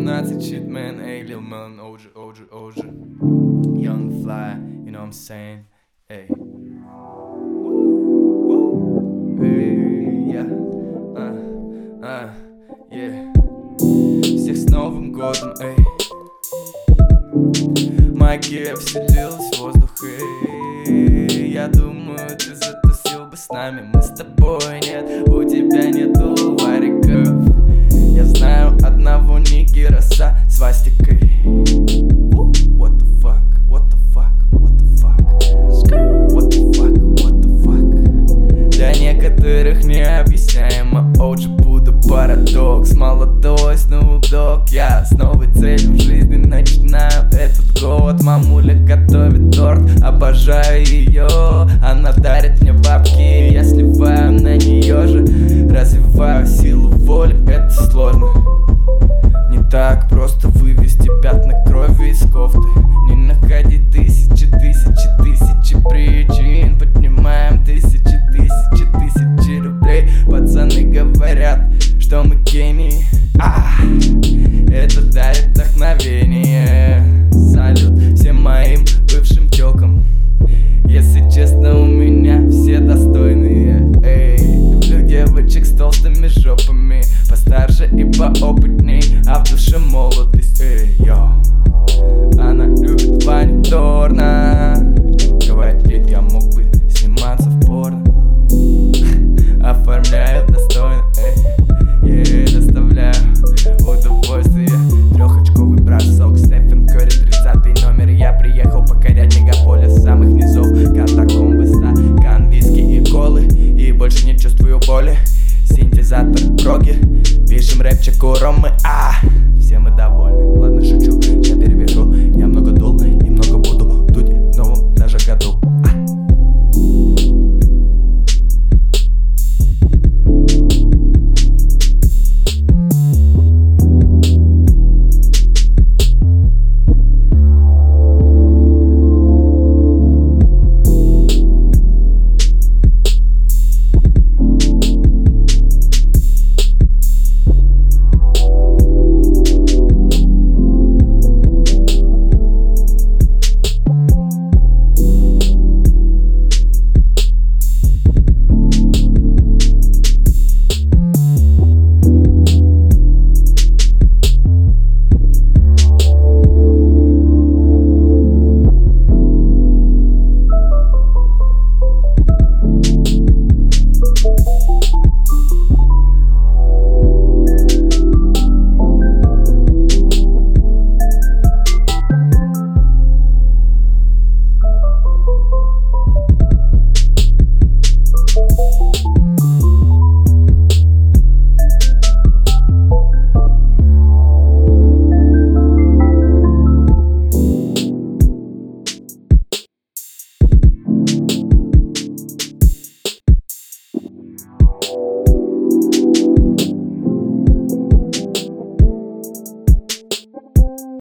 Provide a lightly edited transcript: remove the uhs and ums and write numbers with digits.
17, shit man, ey, Lil Melon, OG. Young fly, you know what I'm saying? Ey. Эй, yeah. Всех с Новым годом, эй. Магия вселилась в воздух, эй. Я думаю, ты затусил бы с нами. Мы с тобой нет, у тебя нету вариков. Я знаю одного нигера со свастикой. What the fuck, what the fuck, what the fuck, what the fuck, what the fuck. Для некоторых необъясняемо, OG буду парадокс. Молодой Snoop Dogg, я с новой целью в жизни начинаю этот год. Мамуля готовит торт, обожаю ее. Она дарит мне бабки, я сливаю на нее же. Развиваю силу воли, это сложно. Не так просто вывести пятна крови из кофты. Не находить тысячи причин. Поднимаем тысячи рублей. Пацаны говорят, что мы гении. Это дарит вдохновение. Салют всем моим бывшим тёлкам. Если честно, у меня все достойные. Эй, люблю девочек с толстыми жопами, постарше и поопытней, а в душе молодость. Эй, йо. Она любит Ваню Дорна. Говорит, я мог бы сниматься в порно. Оформляю достойно, эй. Я доставляю удовольствие. Трехочковый бросок, Стефен Кёрри, 30-й номер. Я приехал покорять мегаполис с самых низов. Катакомбы, стакан виски и колы. И больше не чувствую боли. Синтезатор проги, пишем рэпчик у Ромы.